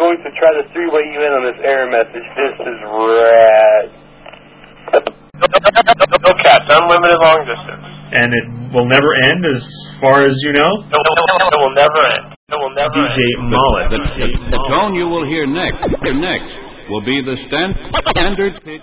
going to try to three-way you in on this error message. This is rad. No cats, unlimited long distance. And it will never end, as far as you know? It will never end. It will never DJ end. Mullet. The tone you will hear next will be the standard pitch.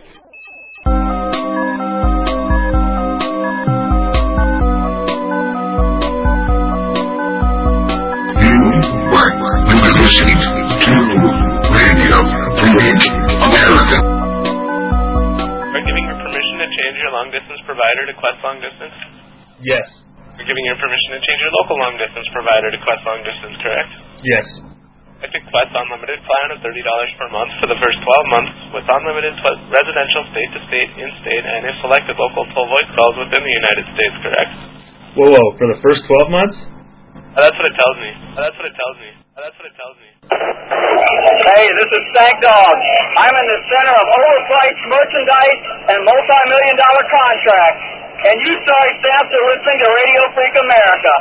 You're listening to Radio Free America. Are giving your permission to change your long-distance provider to Quest Long Distance? Yes. You're giving your permission to change your local long-distance provider to Quest Long Distance, correct? Yes. I took Quest Unlimited plan of $30 per month for the first 12 months with unlimited residential state-to-state, in-state, and if selected local toll voice calls within the United States, correct? Whoa, for the first 12 months? That's what it tells me. That's what it tells me. That's what it tells me. Hey, this is Stank Dog. I'm in the center of overpriced merchandise and multi-million-dollar contracts. And you sorry stamps are listening to Radio Freak America.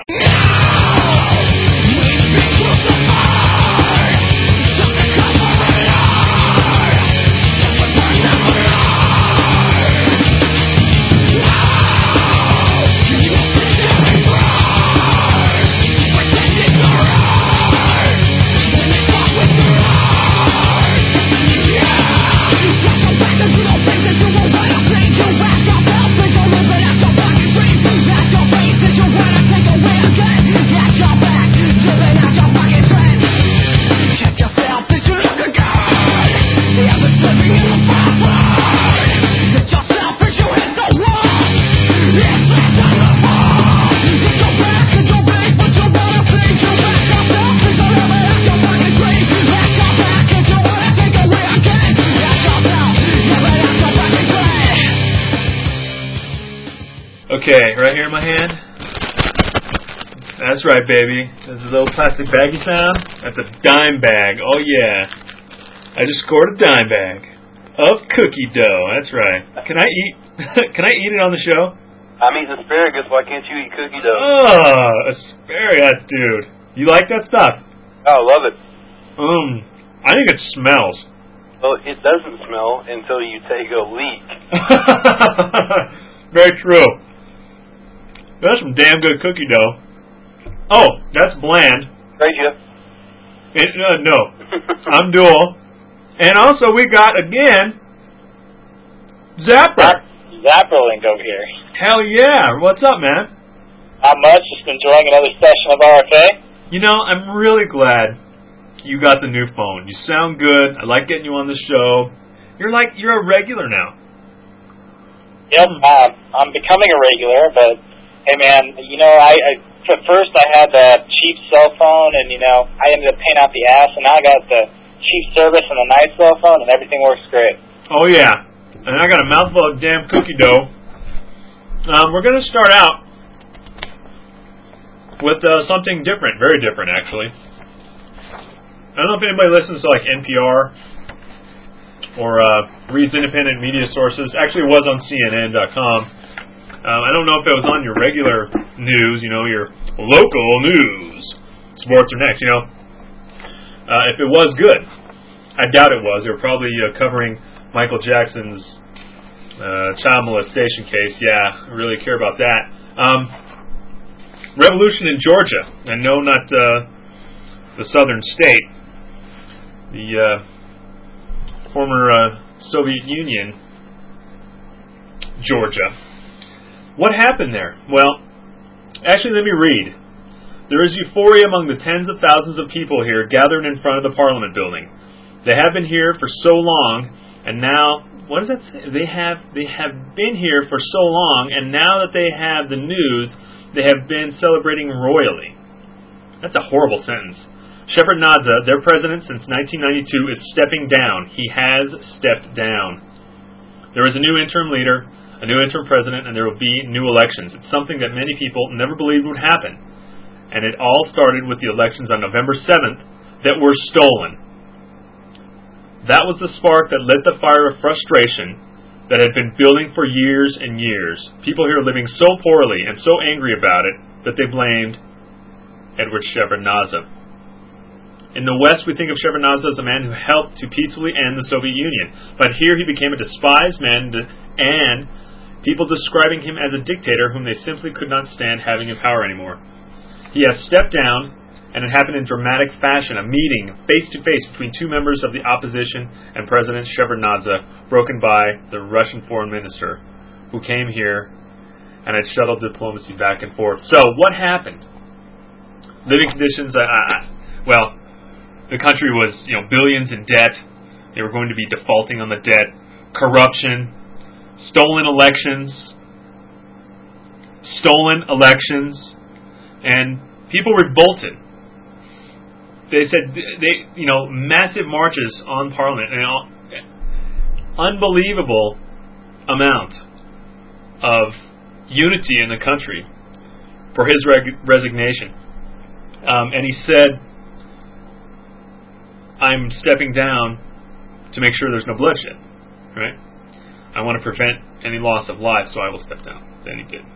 Okay, right here in my hand. That's right, baby. There's a little plastic baggy sound. That's a dime bag. Oh, yeah. I just scored a dime bag of cookie dough. That's right. Can I eat? Can I eat it on the show? I'm eating asparagus. Why can't you eat cookie dough? Oh, asparagus, dude. You like that stuff? Oh, love it. I think it smells. Well, it doesn't smell until you take a leak. Very true. That's some damn good cookie dough. Oh, that's bland. Right, Jeff? No. I'm dual. And also we got, again, Zapper. Zapperlink over here. Hell yeah. What's up, man? Not much. Just enjoying another session of RFA. You know, I'm really glad you got the new phone. You sound good. I like getting you on the show. You're a regular now. Yep, I'm becoming a regular, but hey, man, you know, I at first I had the cheap cell phone, and you know, I ended up paying out the ass, and now I got the cheap service and the nice cell phone, and everything works great. Oh yeah, and I got a mouthful of damn cookie dough. We're gonna start out with something different, very different, actually. I don't know if anybody listens to like NPR or reads independent media sources. Actually, it was on CNN.com. I don't know if it was on your regular news, you know, your local news. Sports are next, you know. If it was good, I doubt it was. They were probably covering Michael Jackson's child molestation case. Yeah, I really care about that. Revolution in Georgia. And no, not the southern state. The former Soviet Union, Georgia. What happened there? Well, actually, let me read. There is euphoria among the tens of thousands of people here gathered in front of the Parliament building. They have been here for so long, and now, what does that say? They have been here for so long, and now that they have the news, they have been celebrating royally. That's a horrible sentence. Shevardnadze, their president since 1992, is stepping down. He has stepped down. There is a new interim leader, a new interim president, and there will be new elections. It's something that many people never believed would happen. And it all started with the elections on November 7th that were stolen. That was the spark that lit the fire of frustration that had been building for years and years. People here living so poorly and so angry about it that they blamed Edward Shevardnadze. In the West, we think of Shevardnadze as a man who helped to peacefully end the Soviet Union. But here he became a despised man, and people describing him as a dictator whom they simply could not stand having in power anymore. He has stepped down, and it happened in dramatic fashion, a meeting face-to-face between two members of the opposition and President Shevardnadze, broken by the Russian foreign minister, who came here and had shuttled diplomacy back and forth. So, what happened? Living conditions, well, the country was, billions in debt. They were going to be defaulting on the debt. Corruption, stolen elections, and people revolted. They said, massive marches on Parliament, unbelievable amount of unity in the country for his resignation. And he said, I'm stepping down to make sure there's no bloodshed, right? I want to prevent any loss of life, so I will step down. Then he did.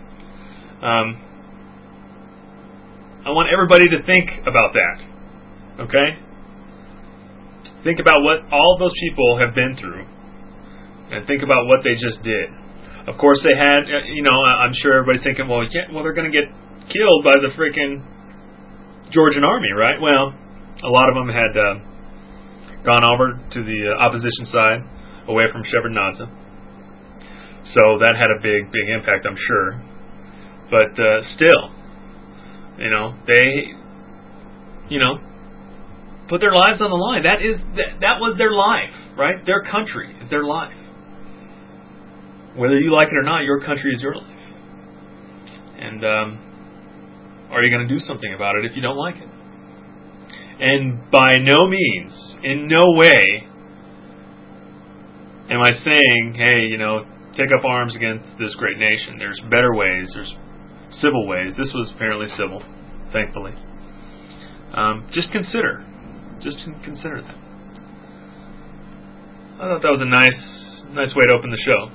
I want everybody to think about that, okay? Think about what all those people have been through, and think about what they just did. Of course, they had, I'm sure everybody's thinking, well, they're going to get killed by the freaking Georgian army, right? Well, a lot of them had gone over to the opposition side, away from Shevardnadze. So that had a big impact, I'm sure. But still, they, put their lives on the line. That was their life, right? Their country is their life. Whether you like it or not, your country is your life. And are you going to do something about it if you don't like it? And by no means, in no way, am I saying, hey, take up arms against this great nation. There's better ways. There's civil ways. This was apparently civil, thankfully. Just consider that. I thought that was a nice way to open the show.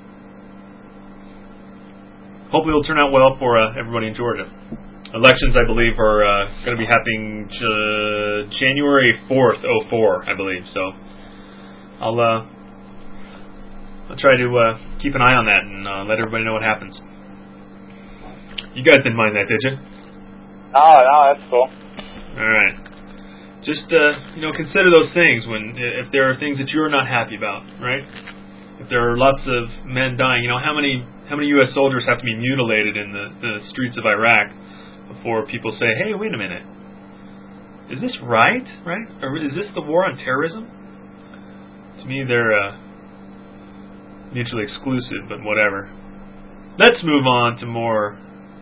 Hopefully it'll turn out well for everybody in Georgia. Elections, I believe, are going to be happening January 4th, 04, I believe. So I'll try to keep an eye on that and let everybody know what happens. You guys didn't mind that, did you? No, that's cool. All right. Just consider those things if there are things that you're not happy about, right? If there are lots of men dying, how many U.S. soldiers have to be mutilated in the streets of Iraq before people say, hey, wait a minute, is this right? Or is this the war on terrorism? To me, they're mutually exclusive, but whatever. Let's move on to more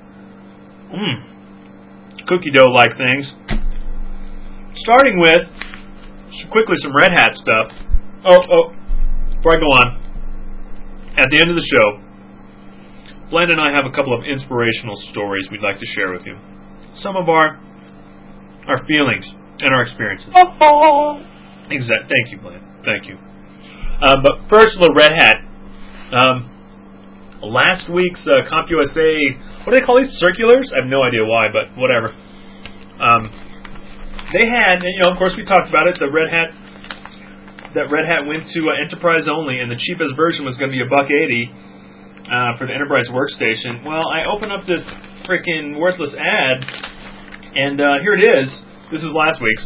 cookie dough-like things. Starting with, quickly, some Red Hat stuff. Before I go on, at the end of the show, Glenn and I have a couple of inspirational stories we'd like to share with you. Some of our feelings and our experiences. Exactly. Thank you, Glenn. Thank you. But first, a little Red Hat. Last week's CompUSA, what do they call these? Circulars? I have no idea why, but whatever. They had, of course we talked about it, that Red Hat went to enterprise only, and the cheapest version was going to be $180 for the enterprise workstation. Well, I open up this freaking worthless ad, and here it is. This is last week's.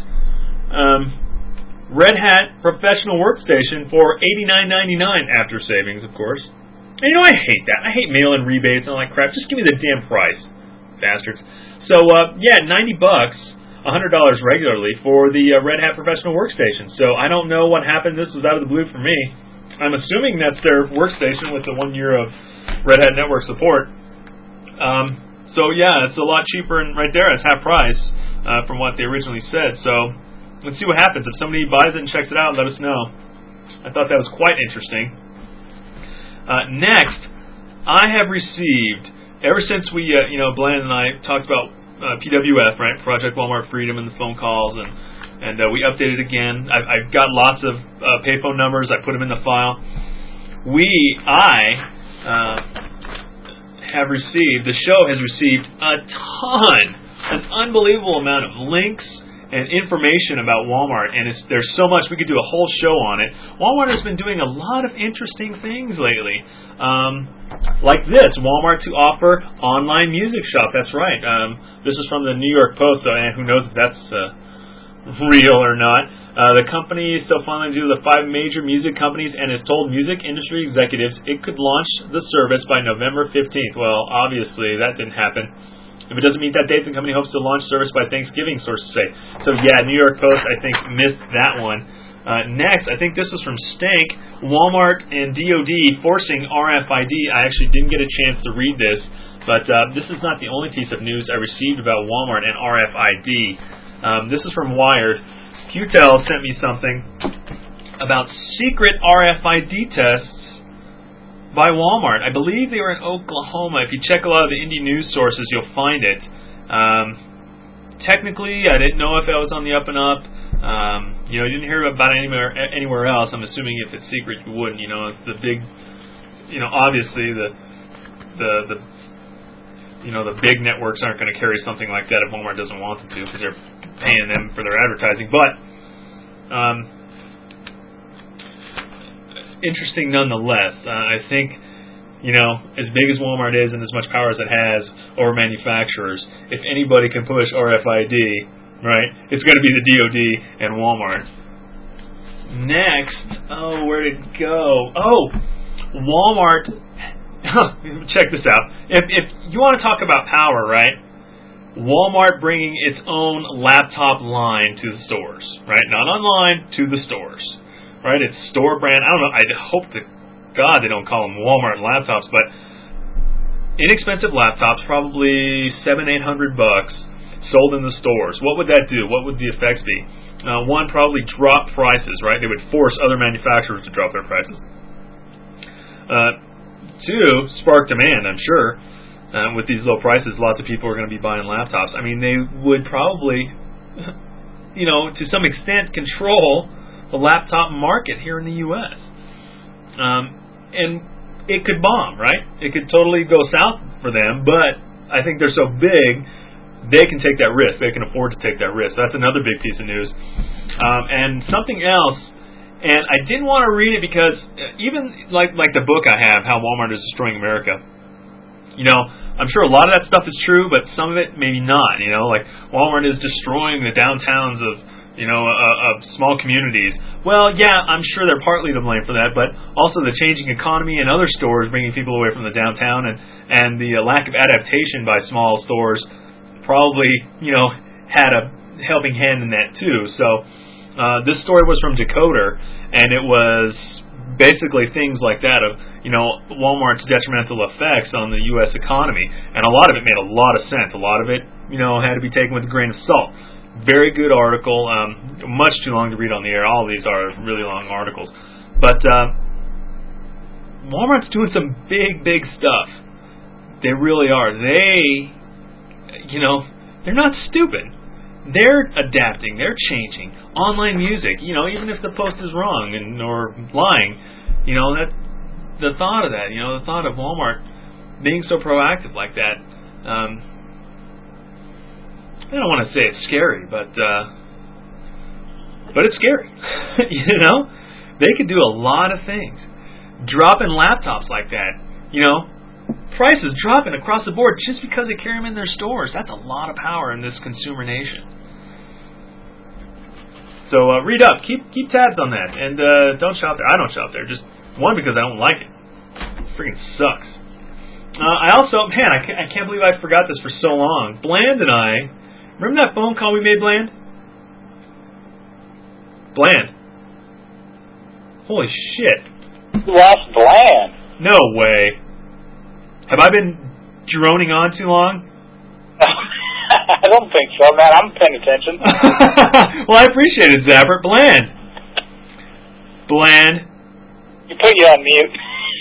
Red Hat Professional Workstation for $89.99 after savings, of course. And I hate that. I hate mail-in rebates and all that crap. Just give me the damn price, bastards. So, $90, $100 regularly for the Red Hat Professional Workstation. So I don't know what happened. This was out of the blue for me. I'm assuming that's their workstation with the 1 year of Red Hat network support. So yeah, it's a lot cheaper, and right there it's half price from what they originally said. So let's see what happens. If somebody buys it and checks it out, let us know. I thought that was quite interesting. Next, I have received, ever since we, Bland and I talked about PWF, right, Project Walmart Freedom, and the phone calls, and we updated again. I've got lots of payphone numbers. I put them in the file. The show has received an unbelievable amount of links and information about Walmart, and there's so much, we could do a whole show on it. Walmart has been doing a lot of interesting things lately. Like this, Walmart to offer online music shop. That's right. This is from the New York Post, so who knows if that's real or not. The company is still finally due to the 5 major music companies and has told music industry executives it could launch the service by November 15th. Well, obviously, that didn't happen. If it doesn't meet that date, the company hopes to launch service by Thanksgiving, sources say. So, yeah, New York Post, I think, missed that one. Next, I think this was from Stank. Walmart and DOD forcing RFID. I actually didn't get a chance to read this, but this is not the only piece of news I received about Walmart and RFID. This is from Wired. QTEL sent me something about secret RFID tests by Walmart. I believe they were in Oklahoma. If you check a lot of the indie news sources, you'll find it. Technically, I didn't know if it was on the up and up. You didn't hear about it anywhere else. I'm assuming if it's secret, you wouldn't. It's the big, obviously the big networks aren't going to carry something like that if Walmart doesn't want them to, because they're paying them for their advertising. But interesting nonetheless. I think, as big as Walmart is and as much power as it has over manufacturers, if anybody can push RFID, right, it's going to be the DOD and Walmart. Next, where'd it go? Walmart. Check this out. If you want to talk about power, right? Walmart bringing its own laptop line to the stores, right? Not online, to the stores, right? It's store brand. I don't know. I hope to God they don't call them Walmart laptops, but inexpensive laptops, probably $700-800 sold in the stores. What would that do? What would the effects be? One, probably drop prices, right? They would force other manufacturers to drop their prices. Two, spark demand, I'm sure. With these low prices, lots of people are going to be buying laptops. I mean, they would probably, to some extent, control the laptop market here in the U.S. And it could bomb, right? It could totally go south for them, but I think they're so big, they can take that risk. They can afford to take that risk. That's another big piece of news. And something else, and I didn't want to read it because even like the book I have, How Walmart is Destroying America, I'm sure a lot of that stuff is true, but some of it maybe not. Like Walmart is destroying the downtowns of of small communities. Well, yeah, I'm sure they're partly to blame for that, but also the changing economy and other stores bringing people away from the downtown and the lack of adaptation by small stores probably had a helping hand in that too. So this story was from Decoder, and it was basically things like that of Walmart's detrimental effects on the U.S. economy, and a lot of it made a lot of sense. A lot of it had to be taken with a grain of salt. Very good article, much too long to read on the air. All of these are really long articles, but Walmart's doing some big stuff. They really are. They're not stupid. They're adapting. They're changing. Online music, even if the post is wrong or lying, that the thought of that, the thought of Walmart being so proactive like that, I don't want to say it's scary, but it's scary. They could do a lot of things. Dropping laptops like that, prices dropping across the board just because they carry them in their stores. That's a lot of power in this consumer nation. So read up, keep tabs on that, and don't shop there. I don't shop there, just one because I don't like it. It freaking sucks. I also, I can't believe I forgot this for so long. Bland and I, remember that phone call we made, Bland? Bland. Holy shit. You lost Bland. No way. Have I been droning on too long? I don't think so, man. I'm paying attention. Well, I appreciate it, Zapper. Bland. You put you on mute.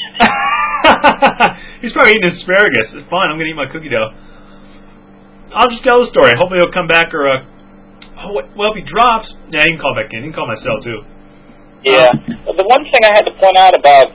He's probably eating asparagus. It's fine. I'm going to eat my cookie dough. I'll just tell the story. Hopefully he'll come back or... if he drops... Yeah, he can call back in. He can call my cell, too. Yeah. The one thing I had to point out about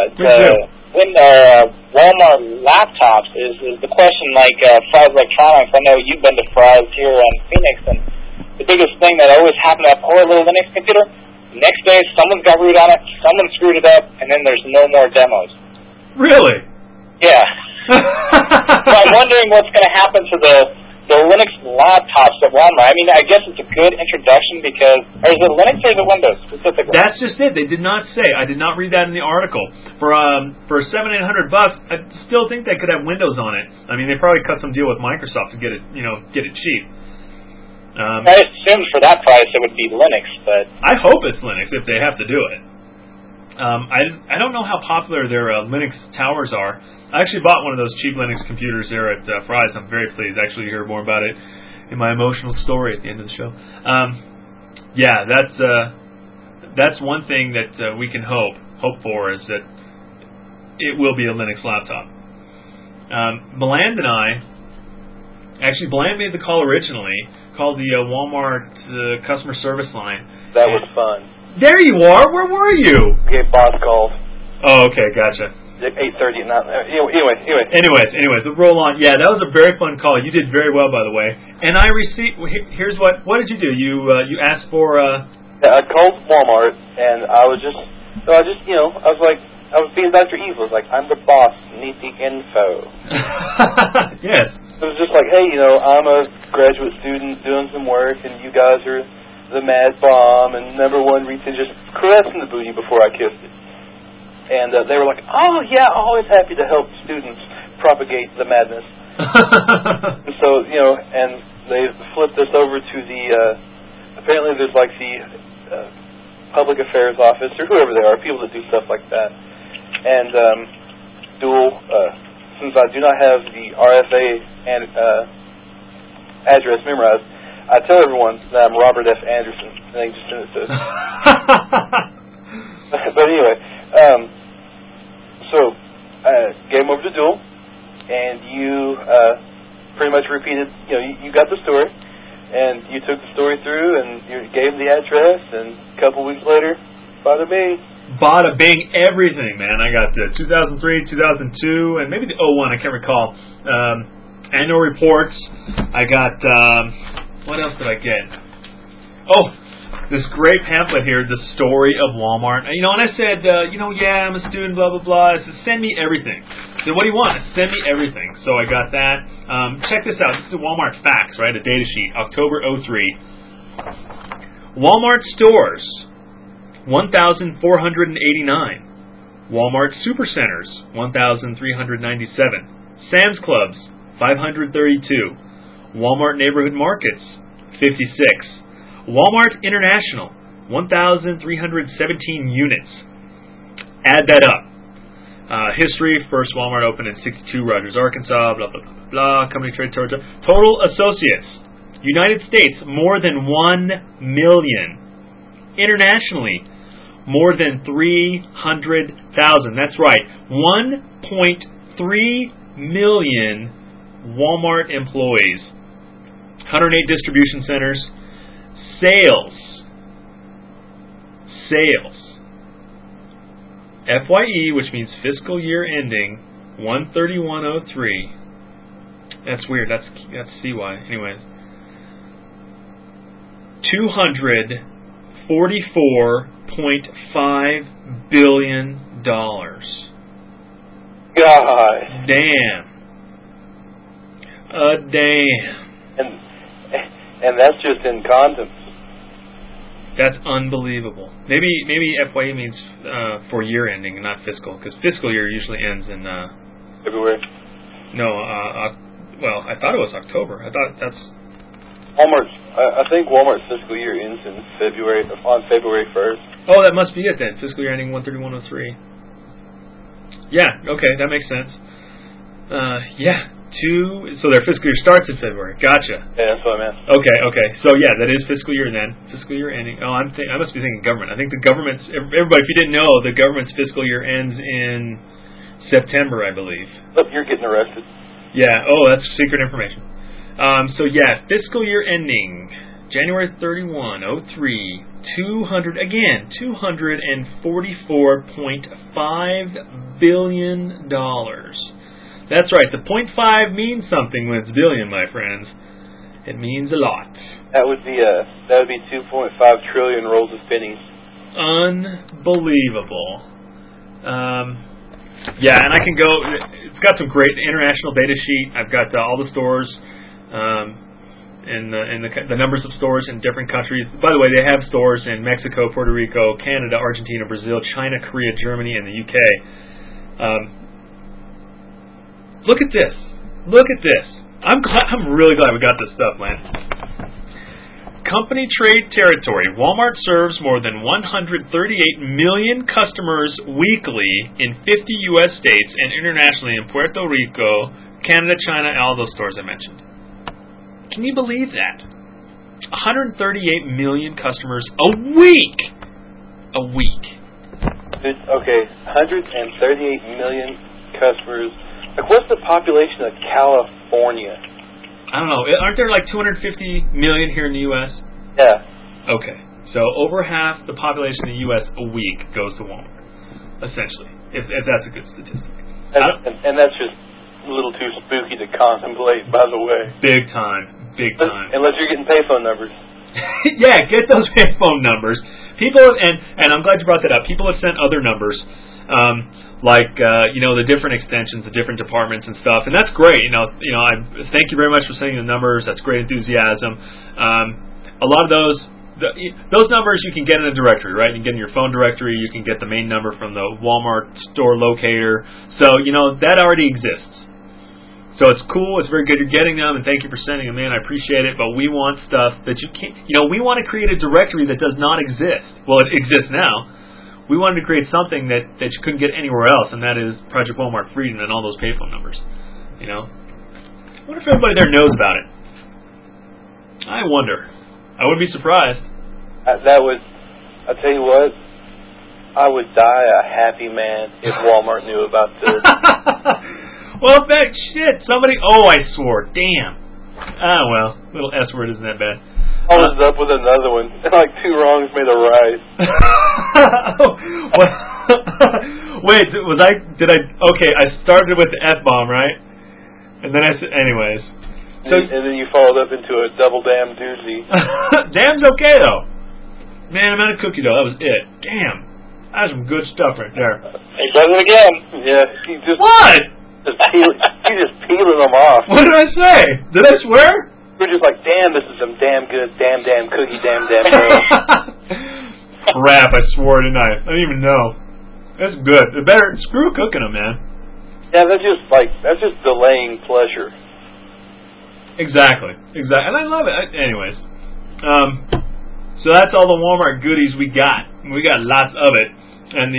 Walmart laptops is the question, like Fry's Electronics. I know you've been to Fry's here in Phoenix, and the biggest thing that always happened to that poor little Linux computer. Next day, someone's got root on it, someone screwed it up, and then there's no more demos. Really? Yeah. So I'm wondering what's going to happen to the Linux laptops at Walmart. I mean, I guess it's a good introduction because, or is it Linux or is it Windows specifically? That's just it. They did not say. I did not read that in the article. For $700-800, I still think they could have Windows on it. I mean, they probably cut some deal with Microsoft to get it cheap. I assumed for that price it would be Linux, but I hope it's Linux if they have to do it. I don't know how popular their Linux towers are. I actually bought one of those cheap Linux computers there at Fry's. I'm very pleased. Actually, you hear more about it in my emotional story at the end of the show. Yeah, that's one thing that we can hope for is that it will be a Linux laptop. Bland and I, actually Bland made the call originally, called the Walmart customer service line. That was fun. There you are. Where were you? Okay, boss called. Oh, okay, gotcha. 8:30 at night. Anyways, we'll roll on. Yeah, that was a very fun call. You did very well, by the way. And I received. Here's what did you do? You asked for. Yeah, I called Walmart, and I was being Dr. Evil. I was like, I'm the boss. Need the info. Yes. It was just like, hey, I'm a graduate student doing some work, and you guys are the mad bomb and number one reason, just caressing the booty before I kissed it. And they were like, oh, yeah, always happy to help students propagate the madness. And so, and they flipped us over to the, apparently there's like the public affairs office, or whoever they are, people that do stuff like that. And since I do not have the RFA and address memorized, I tell everyone that I'm Robert F. Anderson, and they just send it to us. But anyway, so game over to Dual, and you pretty much repeated, you got the story, and you took the story through, and you gave the address, and a couple weeks later, bada bing. Bada bing, everything, man. I got 2003, 2002, and maybe the 01, I can't recall. Annual reports. I got, what else did I get? Oh, this great pamphlet here, The Story of Walmart. And I said, yeah, I'm a student, blah, blah, blah. I said, send me everything. I said, what do you want? Send me everything. So I got that. Check this out. This is the Walmart facts, right? A data sheet, October 03. Walmart stores, 1,489. Walmart supercenters, 1,397. Sam's Clubs, 532. Walmart neighborhood markets, 56. Walmart International, 1,317 units. Add that up. History, first Walmart opened in 62, Rogers, Arkansas, blah, blah, blah, blah, blah. Company trade total associates. United States, more than 1 million. Internationally, more than 300,000. That's right, 1.3 million Walmart employees. 108 distribution centers. Sales. FYE, which means fiscal year ending, 1/31/03. That's weird. That's CY. Anyways, $244.5 billion. God. Damn. Damn. And that's just in condoms. That's unbelievable. Maybe FYE means for year ending and not fiscal, because fiscal year usually ends in February. No, well, I thought it was October. I thought that's Walmart's. I think Walmart's fiscal year ends in February, on February 1st. Oh, that must be it then. Fiscal year ending 1/31/03. Yeah. Okay, that makes sense. Yeah. So their fiscal year starts in February. Gotcha. Yeah, that's what I meant. Okay. So yeah, that is fiscal year then. Fiscal year ending. Oh, I must be thinking government. I think the government's, everybody, if you didn't know, the government's fiscal year ends in September, I believe. Look, you're getting arrested. Yeah. Oh, that's secret information. So yeah, fiscal year ending January 31, 03. $244.5 billion. That's right, the 0.5 means something when it's billion, my friends. It means a lot. That would be 2.5 trillion rolls of pennies. Unbelievable. Yeah, and I can go. It's got some great international data sheet. I've got all the stores, and the numbers of stores in different countries. By the way, they have stores in Mexico, Puerto Rico, Canada, Argentina, Brazil, China, Korea, Germany, and the UK. Look at this. Look at this. I'm really glad we got this stuff, man. Company trade territory. Walmart serves more than 138 million customers weekly in 50 U.S. states and internationally in Puerto Rico, Canada, China, and all those stores I mentioned. Can you believe that? 138 million customers a week. A week. Okay, 138 million customers. Like, what's the population of California? I don't know. Aren't there like 250 million here in the U.S.? Yeah. Okay. So over half the population in the U.S. a week goes to Walmart, essentially, if that's a good statistic. And that's just a little too spooky to contemplate, by the way. Big time. Big time. Unless you're getting payphone numbers. Yeah, get those payphone numbers. People, and I'm glad you brought that up, people have sent other numbers. The different extensions, the different departments and stuff, and that's great. I thank you very much for sending the numbers. That's great enthusiasm. A lot of those numbers you can get in a directory, right? You can get in your phone directory. You can get the main number from the Walmart store locator. So that already exists. So it's cool. It's very good you're getting them, and thank you for sending them in. I appreciate it. But we want stuff that you can't. We want to create a directory that does not exist. Well, it exists now. We wanted to create something that you couldn't get anywhere else, and that is Project Walmart Freedom and all those payphone numbers. I wonder if everybody there knows about it. I wonder. I wouldn't be surprised. I'll tell you what, I would die a happy man if Walmart knew about this. Well, shit, somebody, I swore, damn. Ah, well, little S word isn't that bad. I was up with another one. Like 2 wrongs made a right. Wait, okay, I started with the F-bomb, right? And then I said, anyways. And then you followed up into a double damn doozy. Damn's okay, though. Man, I'm out of cookie dough. That was it. Damn. That's some good stuff right there. He does it again. Yeah. What? You just peeling them off. What did I say? Did I swear? We're just like, damn, this is some damn good, damn cookie, damn good. Crap, I swore, didn't I? I didn't even know. That's good. Screw cooking them, man. Yeah, that's just delaying pleasure. Exactly. And I love it. Anyways. So that's all the Walmart goodies we got. We got lots of it. And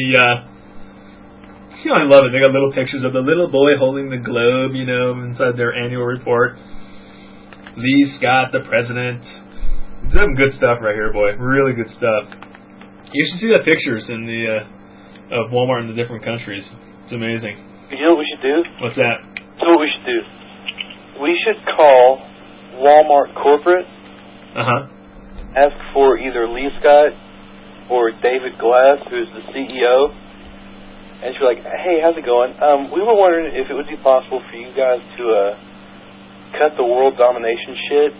I love it. They got little pictures of the little boy holding the globe, inside their annual report. Lee Scott, the president. Some good stuff right here, boy. Really good stuff. You should see the pictures in of Walmart in the different countries. It's amazing. You know what we should do? What's that? So what we should do? We should call Walmart corporate. Ask for either Lee Scott or David Glass, who's the CEO. And she'd be like, hey, how's it going? We were wondering if it would be possible for you guys to cut the world domination shit.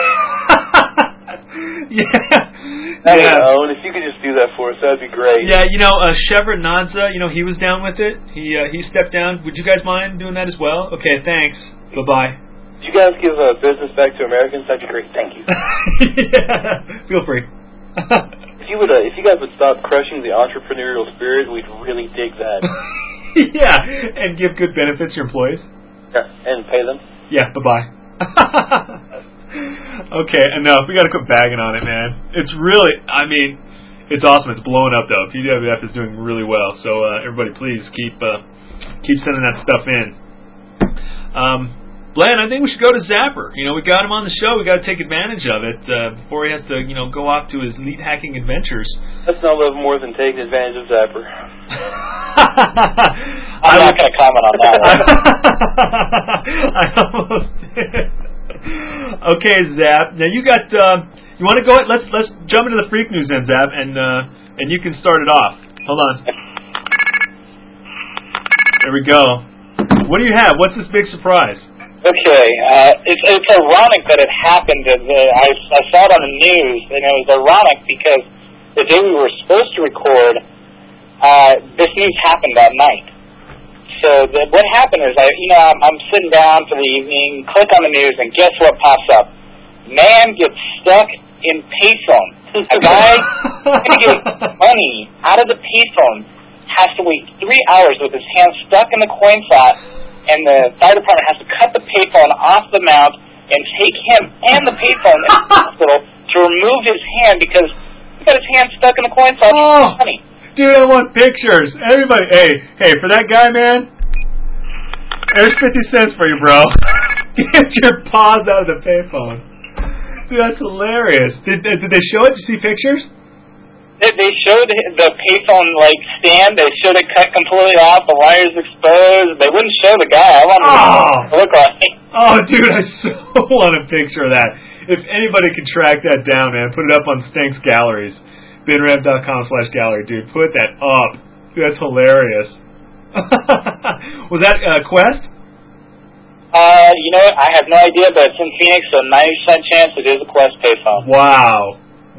And if you could just do that for us, that'd be great. Yeah, Shevardnadze, he was down with it. He stepped down. Would you guys mind doing that as well? Okay, thanks. Bye-bye. Would you guys give business back to Americans? That'd be great. Thank you. Yeah, feel free. If you guys would stop crushing the entrepreneurial spirit, we'd really dig that. Yeah, and give good benefits to your employees. Yeah, and pay them. Yeah, bye-bye. Okay, enough. We got to quit bagging on it, man. It's really, it's awesome. It's blowing up, though. PWF is doing really well. So, everybody, please keep sending that stuff in. Bland, I think we should go to Zapper. We got him on the show. We got to take advantage of it before he has to, go off to his lead hacking adventures. That's not love more than taking advantage of Zapper. I'm not going to comment on that one. I almost did. Okay, Zap. Now you got. You want to go? Let's jump into the freak news then, Zap, and you can start it off. Hold on. There we go. What do you have? What's this big surprise? Okay, it's ironic that it happened. I saw it on the news, and it was ironic because the day we were supposed to record, this news happened that night. So what happened is, I'm sitting down for the evening, click on the news, and guess what pops up? Man gets stuck in payphone. A guy to get money out of the payphone has to wait 3 hours with his hand stuck in the coin slot, and the fire department has to cut the payphone off the mount and take him and the payphone to the hospital to remove his hand because he got his hand stuck in the coin slot. Oh, money. Dude, I want pictures. Everybody, hey, for that guy, man, there's 50 cents for you, bro. Get your paws out of the payphone. Dude, that's hilarious. Did they show it? Did you see pictures? They showed the payphone stand. They showed it cut completely off. The wires exposed. They wouldn't show the guy. I wanted to look like. Oh, dude, I so want a picture of that. If anybody can track that down, man, put it up on Stank's Galleries, binrev.com/gallery, dude. Put that up. Dude, that's hilarious. Was that Quest? You know what? I have no idea, but it's in Phoenix, so 90% chance it is a Quest payphone. Wow.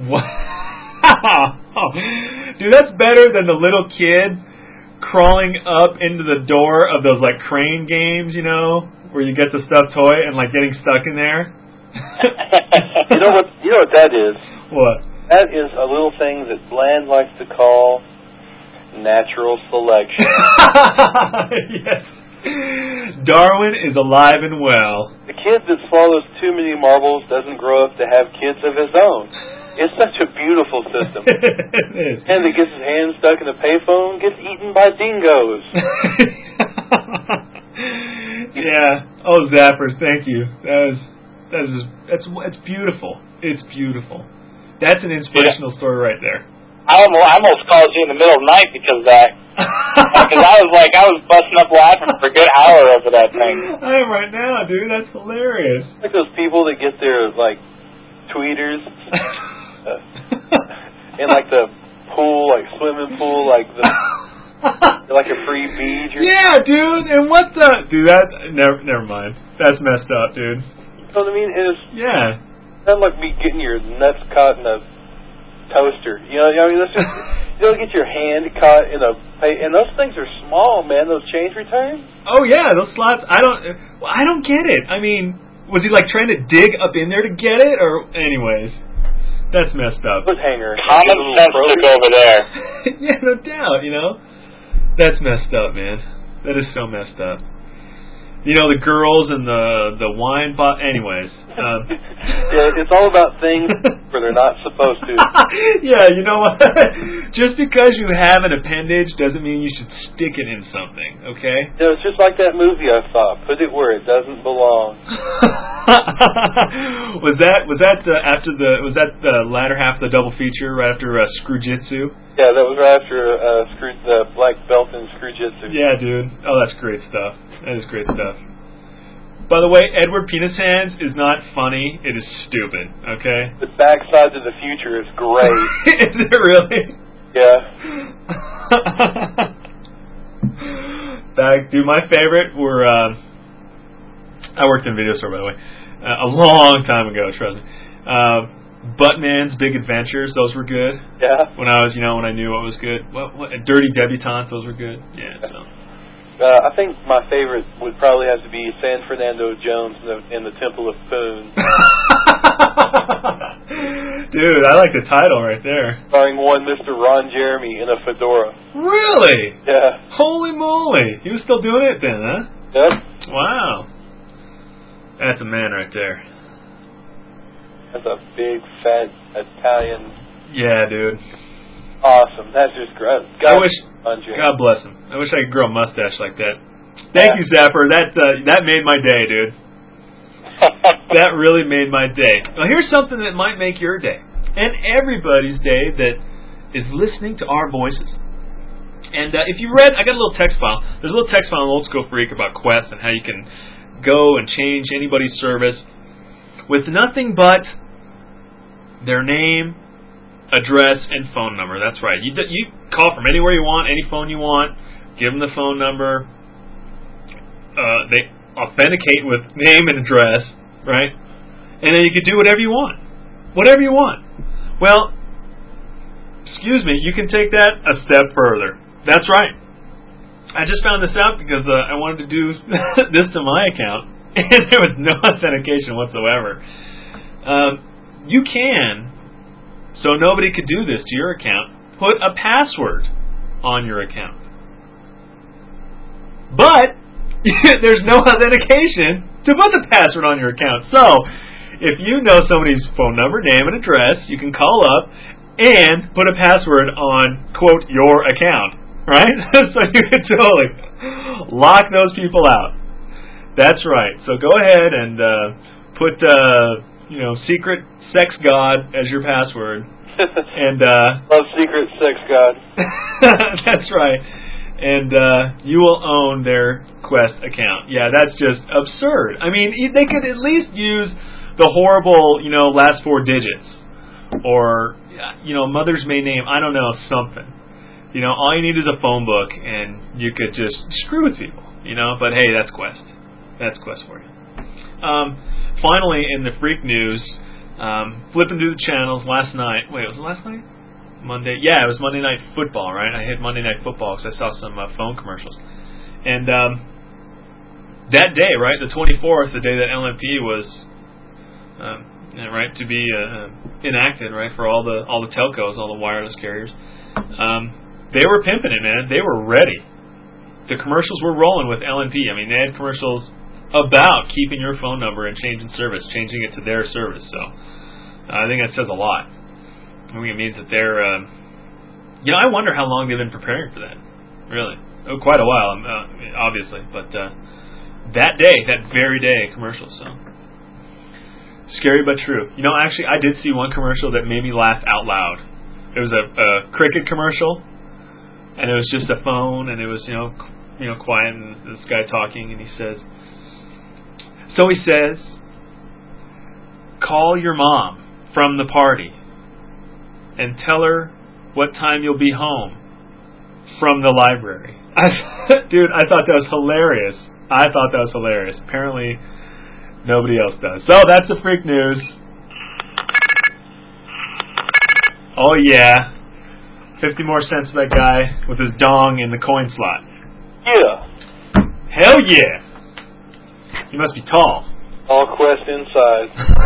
Dude, that's better than the little kid crawling up into the door of those crane games, where you get the stuffed toy and getting stuck in there. You know what that is? What? That is a little thing that Bland likes to call natural selection. Yes. Darwin is alive and well. The kid that swallows too many marbles doesn't grow up to have kids of his own. It's such a beautiful system. It is. And that gets his hand stuck in a payphone gets eaten by dingoes. Yeah. Oh, Zappers, thank you. That's beautiful. It's beautiful. That's an inspirational story right there. I almost called you in the middle of the night because of that. Because I was busting up laughing for a good hour over that thing. I am right now, dude. That's hilarious. Like those people that get their tweeters in the pool, swimming pool, a free beach. Yeah, dude. And what the dude? That never mind. That's messed up, dude. You know what I mean? Yeah. It's not like me getting your nuts caught in a toaster. That's just you don't get your hand caught in and those things are small, man. Those change returns. Oh yeah, those slots. I don't get it. I mean, was he trying to dig up in there to get it, or anyways? That's messed up. Hanger. Common sense took over there. Yeah, no doubt. That's messed up, man. That is so messed up. The girls and the wine bottle. Anyways. Yeah, it's all about things where they're not supposed to. Yeah, you know what? Just because you have an appendage doesn't mean you should stick it in something, okay? It's just like that movie I saw. Put it where it doesn't belong. Was that the latter half of the double feature right after Screwjitsu? Yeah, that was right after the black belt in Screwjitsu. Yeah, dude. Oh, that's great stuff. That is great stuff. By the way, Edward Penis Hands is not funny. It is stupid, okay? The backside to the future is great. Is it really? Yeah. Dude, my favorite were... I worked in a video store, by the way. A long time ago, trust me. Buttman's Big Adventures, those were good. Yeah. When I knew what was good. What Dirty Debutantes, those were good. Yeah, so... I think my favorite would probably have to be San Fernando Jones in the Temple of Poon. Dude, I like the title right there. Starring one Mr. Ron Jeremy in a fedora. Really? Yeah. Holy moly. He was still doing it then, huh? Yep. Wow. That's a man right there. That's a big, fat Italian. Yeah, dude. Awesome. That's just great. God bless him. I wish I could grow a mustache like that. Thank you, Zapper. That made my day, dude. That really made my day. Now, here's something that might make your day, and everybody's day that is listening to our voices. And if you read, I got a little text file. There's a little text file on Old School Freak about Quest and how you can go and change anybody's service with nothing but their name, address, and phone number. That's right. You call from anywhere you want, any phone you want. Give them the phone number. They authenticate with name and address, right? And then you could do whatever you want. Whatever you want. Well, excuse me, you can take that a step further. That's right. I just found this out because I wanted to do this to my account, and there was no authentication whatsoever. You can, so nobody could do this to your account, put a password on your account. But there's no authentication to put the password on your account. So, if you know somebody's phone number, name, and address, you can call up and put a password on, quote, your account. Right? So you can totally lock those people out. That's right. So go ahead and put, secret sex god as your password. And love secret sex god. That's right. And you will own their Quest account. Yeah, that's just absurd. I mean, they could at least use the horrible, last 4 digits. Or, mother's maiden name. I don't know, something. All you need is a phone book, and you could just screw with people, But hey, that's Quest. That's Quest for you. Finally, in the freak news, flipping through the channels last night. Wait, was it last night? Monday? Yeah, it was Monday Night Football, right? I hit Monday Night Football because I saw some phone commercials. And that day, right, the 24th, the day that LMP was, to be enacted, right, for all the telcos, all the wireless carriers. They were pimping it, man. They were ready. The commercials were rolling with LNP. I mean, they had commercials about keeping your phone number and changing service, changing it to their service. So, I think that says a lot. I think it means that they're, I wonder how long they've been preparing for that. Really. Quite a while, obviously. But that day, that very day, commercials. So, scary but true. Actually, I did see one commercial that made me laugh out loud. It was a Cricket commercial. And it was just a phone, and it was, quiet, and this guy talking, and he says, call your mom from the party and tell her what time you'll be home from the library. Dude, I thought that was hilarious. Apparently, nobody else does. So, that's the freak news. Oh, yeah. 50 more cents for that guy with his dong in the coin slot. Yeah. Hell yeah. He must be tall. All Quest inside.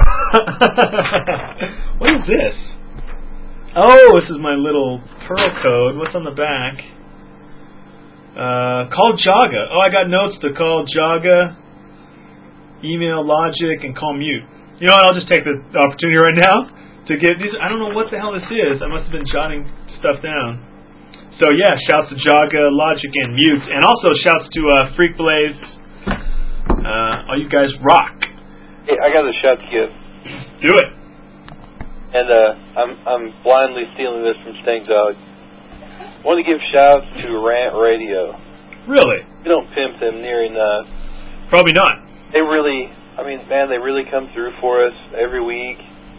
What is this? Oh, this is my little Pearl code. What's on the back? Call Jaga. Oh, I got notes to call Jaga, email Logic, and call Mute. You know what? I'll just take the opportunity right now to get these. I don't know what the hell this is. I must have been jotting stuff down. So yeah, shouts to Jaga, Logic, and Mute, and also shouts to Freak Blaze. All you guys rock. Hey, I got a shout to give. Do it. And I'm blindly stealing this from Stank Dog. I want to give shouts to Rant Radio. Really? We don't pimp them near enough. Probably not. They really come through for us every week.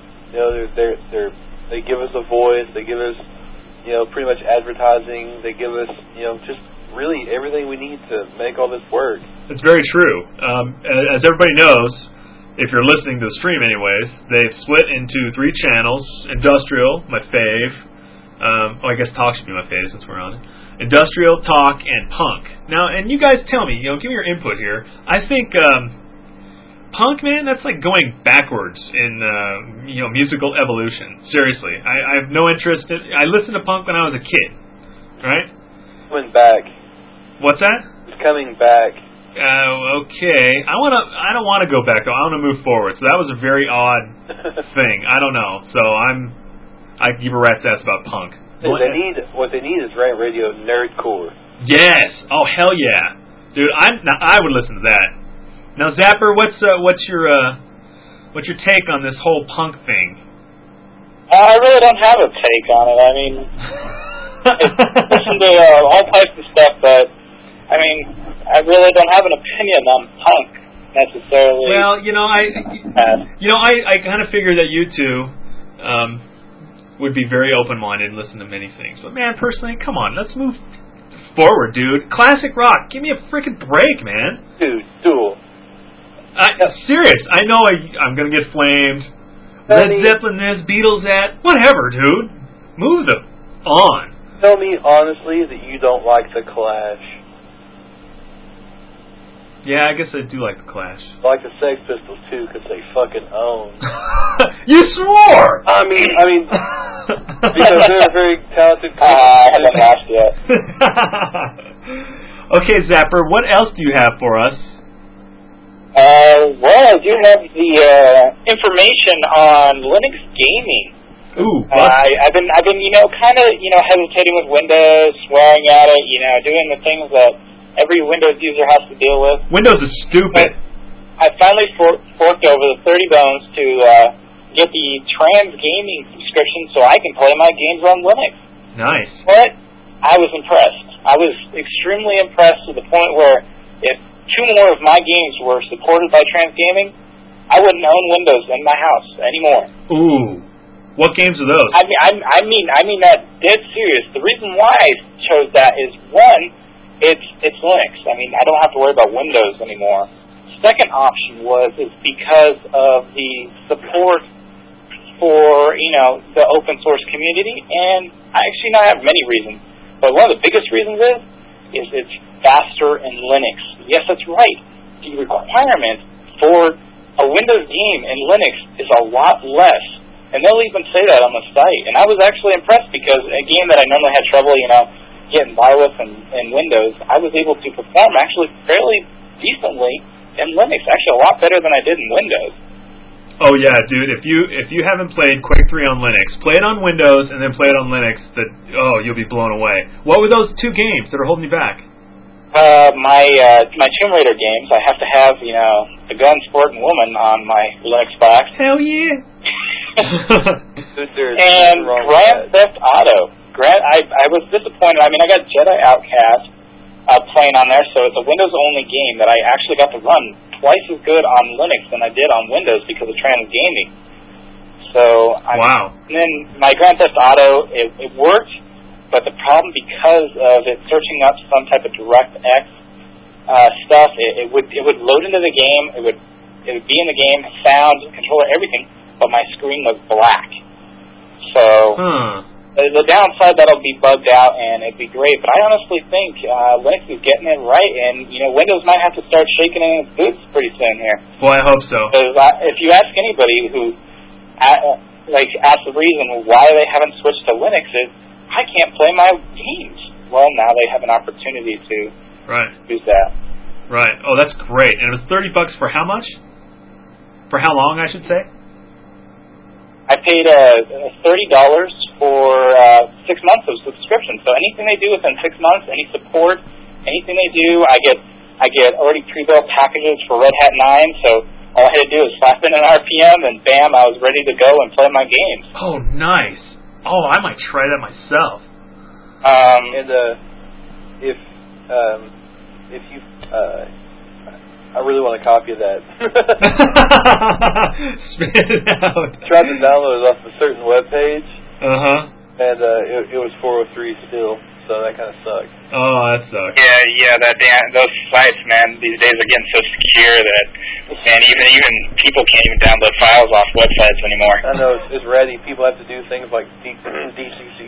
They give us a voice. They give us, pretty much advertising. They give us, just really everything we need to make all this work. It's very true. As everybody knows, if you're listening to the stream anyways, they've split into 3 channels. Industrial, my fave. I guess Talk should be my fave since we're on it. Industrial, Talk, and Punk. Now, and you guys tell me, give me your input here. I think Punk, man, that's like going backwards in musical evolution. Seriously, I have no interest in. I listened to Punk when I was a kid, right? Coming back. What's that? It's coming back. Okay. I don't want to go back though. I want to move forward. So that was a very odd thing. I don't know. So I give a rat's ass about Punk. What they need is Rant Radio Nerdcore. Yes. Oh hell yeah, dude. I would listen to that. Now, Zapper, what's your take on this whole Punk thing? I really don't have a take on it. I mean, I listen to all types of stuff, but I mean, I really don't have an opinion on Punk necessarily. Well, I kind of figured that you two would be very open-minded and listen to many things. But man, personally, come on, let's move forward, dude. Classic rock. Give me a freaking break, man. Dude, Duel. Serious. I know I'm going to get flamed. Led Zeppelin this, Beatles that. Whatever, dude. Move them on. Tell me honestly that you don't like the Clash. Yeah, I guess I do like the Clash. I like the Sex Pistols too, because they fucking own. You swore! I mean, because they're a very talented. I haven't asked yet. Okay, Zapper, what else do you have for us? Well, I do have the information on Linux gaming. Ooh, I've been, kind of, hesitating with Windows, swearing at it, doing the things that every Windows user has to deal with. Windows is stupid. I finally forked over the 30 bones to get the Trans Gaming subscription so I can play my games on Linux. Nice. But I was impressed. I was extremely impressed to the point where if 2 more of my games were supported by Trans Gaming, I wouldn't own Windows in my house anymore. Ooh. What games are those? I mean that dead serious. The reason why I chose that is, one, it's Linux. I mean, I don't have to worry about Windows anymore. Second option is because of the support for, the open source community, and I have many reasons. But one of the biggest reasons is it's faster in Linux. Yes, that's right. The requirement for a Windows game in Linux is a lot less. And they'll even say that on the site. And I was actually impressed because a game that I normally had trouble, getting by with in Windows, I was able to perform actually fairly decently in Linux. Actually, a lot better than I did in Windows. Oh yeah, dude! If you haven't played Quake 3 on Linux, play it on Windows and then play it on Linux. You'll be blown away. What were those 2 games that are holding you back? My Tomb Raider games. I have to have the gun, sport, and woman on my Linux box. Hell yeah! And Grand Theft Auto. I was disappointed. I mean, I got Jedi Outcast playing on there, so it's a Windows-only game that I actually got to run twice as good on Linux than I did on Windows because of Trans Gaming. So, wow. And then my Grand Theft Auto, it worked, but the problem because of it searching up some type of DirectX stuff, it would load into the game. It would be in the game, sound, controller, everything. But my screen was black. So the downside, that'll be bugged out, and it'd be great. But I honestly think Linux is getting it right, and Windows might have to start shaking in its boots pretty soon here. Well, I hope so. Because if you ask anybody who asks the reason why they haven't switched to Linux, is I can't play my games. Well, now they have an opportunity to use that. Right. Oh, that's great. And it was $30 for how much? For how long, I should say? I paid $30 for 6 months of subscription. So anything they do within 6 months, any support, anything they do, I get already pre-built packages for Red Hat 9. So all I had to do is slap in an RPM, and bam, I was ready to go and play my games. Oh, nice. Oh, I might try that myself. If you I really want a copy of that. Spit it out. Tried to download it off a certain web page. And it was 403 still, so that kind of sucked. Oh, that sucks. Yeah, those sites, man, these days are getting so secure that, man, even people can't even download files off websites anymore. I know, it's ratty. People have to do things like DCC.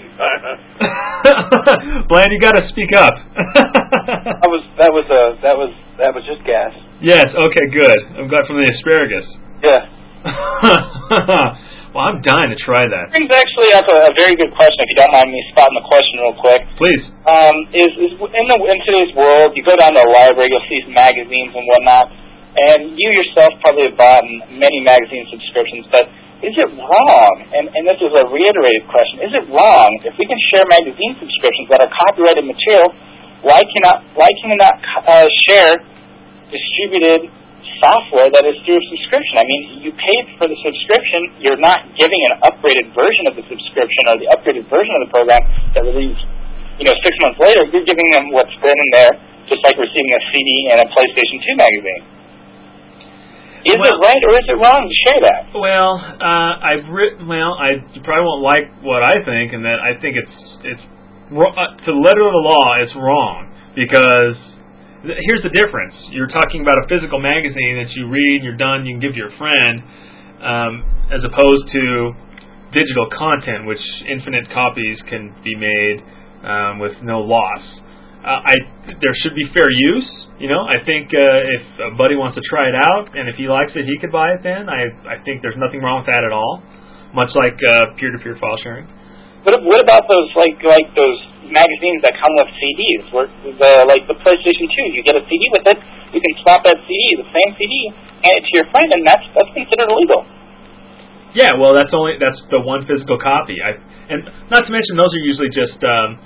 Bland, you got to speak up. That was just gas. Yes. Okay. Good. I'm glad from the asparagus. Yeah. Well, I'm dying to try that. Brings actually up a very good question. If you don't mind me spotting the question real quick. Please. Is in today's world, you go down to a library, you'll see some magazines and whatnot, and you yourself probably have bought many magazine subscriptions, but is it wrong, and this is a reiterated question, is it wrong if we can share magazine subscriptions that are copyrighted material, why can we not share distributed software that is through a subscription? I mean, you paid for the subscription, you're not giving an upgraded version of the subscription or the upgraded version of the program that released 6 months later, you're giving them what's been in there, just like receiving a CD and a PlayStation 2 magazine. Is it right or is it wrong to share that? Well, you probably won't like what I think, and that I think it's to the letter of the law, it's wrong, because here's the difference. You're talking about a physical magazine that you read, you're done, you can give to your friend, as opposed to digital content, which infinite copies can be made with no loss. There should be fair use. I think if a buddy wants to try it out, and if he likes it, he could buy it then. I think there's nothing wrong with that at all, much like peer-to-peer file sharing. What about those like those magazines that come with CDs? Like the PlayStation 2, you get a CD with it, you can swap that CD, the same CD, hand it to your friend, and that's considered illegal. Yeah, well, that's the one physical copy. And not to mention, those are usually just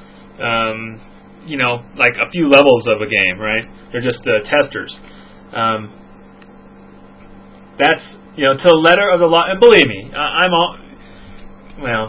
like a few levels of a game, right? They're just testers. That's to the letter of the law. And believe me, I'm all well.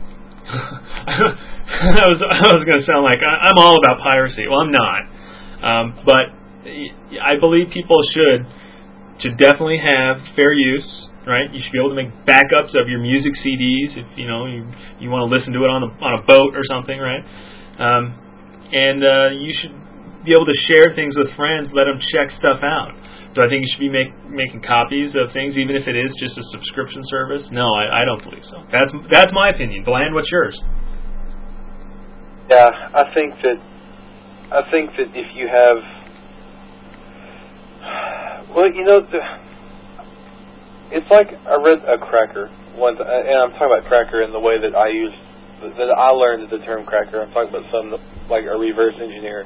I was going to sound like I'm all about piracy. Well, I'm not. But I believe people should definitely have fair use, right? You should be able to make backups of your music CDs if you want to listen to it on a boat or something, right? And you should be able to share things with friends, let them check stuff out. Do I think you should be making copies of things, even if it is just a subscription service? No, I don't believe so. That's my opinion. Bland, what's yours? Yeah, I think that if you have, it's like I read a cracker once, and I'm talking about cracker in the way that I learned the term cracker. I'm talking about some like a reverse engineer.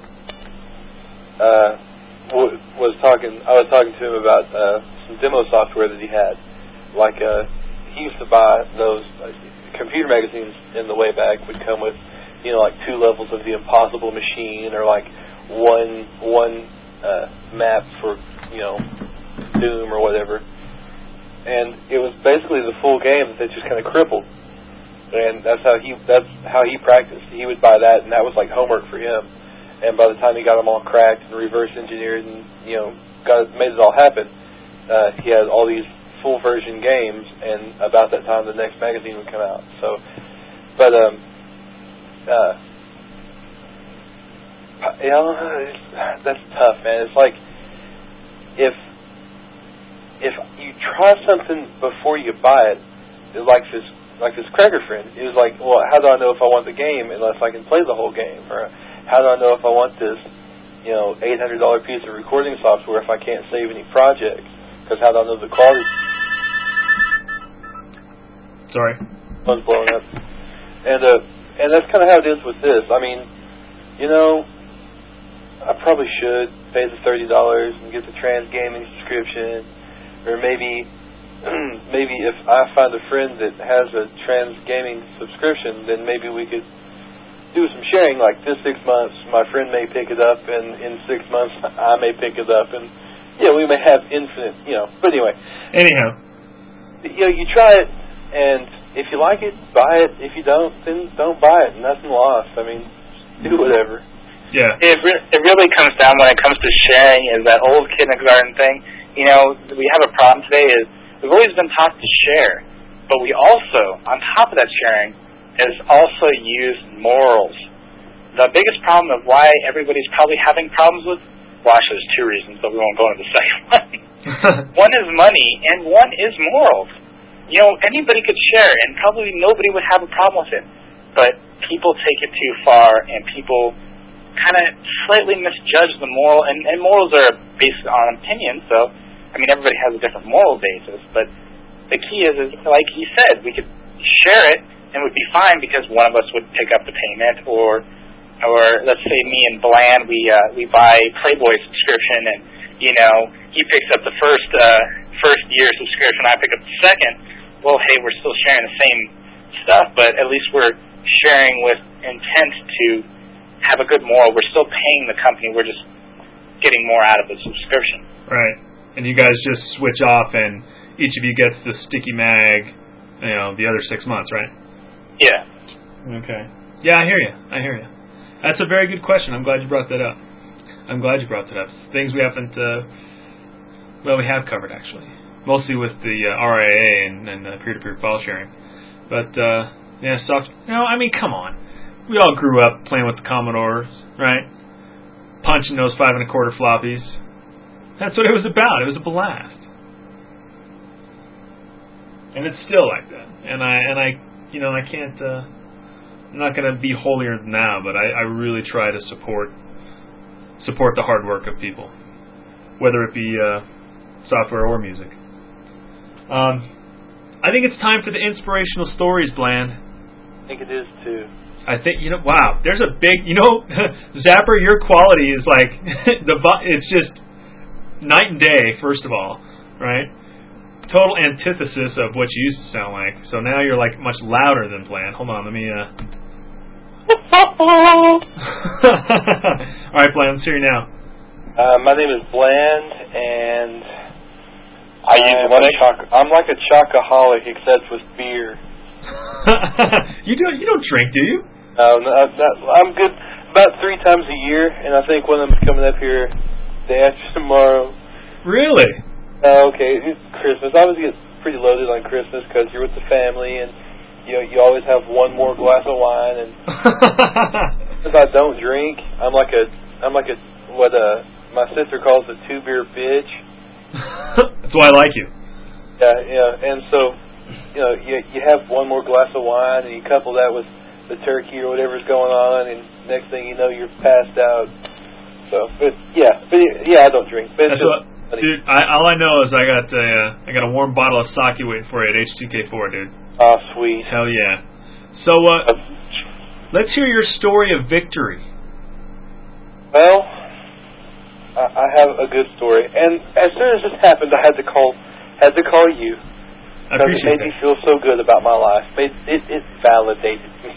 I was talking to him about some demo software that he had. Like he used to buy those computer magazines in the way back would come with like 2 levels of the Impossible Machine, or like one map for Doom or whatever, and it was basically the full game that just kind of crippled. And that's how he practiced. He would buy that, and that was like homework for him. And by the time he got them all cracked and reverse engineered and made it all happen, he had all these full version games. And about that time, the next magazine would come out. So, but that's tough, man. It's like if you try something before you buy it, like this cracker friend, it was like, well, how do I know if I want the game unless I can play the whole game? Or how do I know if I want this, $800 piece of recording software if I can't save any projects? Because how do I know the quality? Sorry. Phone's blowing up. And that's kind of how it is with this. I mean, I probably should pay the $30 and get the trans gaming subscription, or maybe if I find a friend that has a trans gaming subscription, then maybe we could do some sharing. Like this 6 months, my friend may pick it up, and in 6 months, I may pick it up, and we may have infinite, But anyway, you try it, and if you like it, buy it. If you don't, then don't buy it. Nothing lost. I mean, do whatever. Yeah. It really comes down when it comes to sharing is that old kindergarten thing. We have a problem today is we've always been taught to share, but we also, on top of that sharing, is also used morals. The biggest problem of why everybody's probably having problems with, there's 2 reasons, but we won't go into the second one. One is money, and one is morals. Anybody could share, and probably nobody would have a problem with it. But people take it too far, and people kind of slightly misjudge the moral, and morals are based on opinion, so, everybody has a different moral basis, but the key is like he said, we could share it, and it would be fine because one of us would pick up the payment, or let's say me and Bland, we buy Playboy subscription, and, he picks up the first year subscription, I pick up the second. Well, hey, we're still sharing the same stuff, but at least we're sharing with intent to have a good moral. We're still paying the company. We're just getting more out of the subscription. Right. And you guys just switch off, and each of you gets the sticky mag, the other 6 months, right? Yeah. Okay. Yeah, I hear you. That's a very good question. I'm glad you brought that up. Things we haven't, we have covered, actually. Mostly with the RIA and peer-to-peer file sharing. But, come on. We all grew up playing with the Commodores, right? punching those 5 1/4 floppies. That's what it was about. It was a blast. And it's still like that. And I can't, I'm not going to be holier than thou, but I really try to support the hard work of people, whether it be software or music. I think it's time for the inspirational stories, Bland. I think it is too. I think, wow, there's a big, Zapper, your quality is like, it's just night and day, first of all, right? Total antithesis of what you used to sound like. So now you're like much louder than Bland. Hold on, let me, Alright, Bland, let's hear you now. My name is Bland, and I'm like a chocoholic, except with beer. You don't drink, do you? No, I'm good about 3 times a year, and I think one of them's coming up here day after tomorrow. Really? Okay, it's Christmas. I always get pretty loaded on Christmas because you're with the family, and you always have one more glass of wine. And if I don't drink, I'm like a what my sister calls a 2-beer bitch. That's why I like you. Yeah, and so you have one more glass of wine, and you couple that with the turkey or whatever's going on, and next thing you know, you're passed out. So, but I don't drink. But dude, all I know is I got a warm bottle of sake waiting for you at H2K4, dude. Oh, sweet. Hell yeah. So, let's hear your story of victory. Well, I have a good story, and as soon as this happened, I had to call you. I appreciate it made me feel so good about my life. It validated me.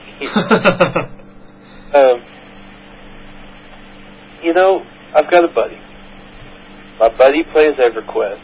I've got a buddy. My buddy plays EverQuest.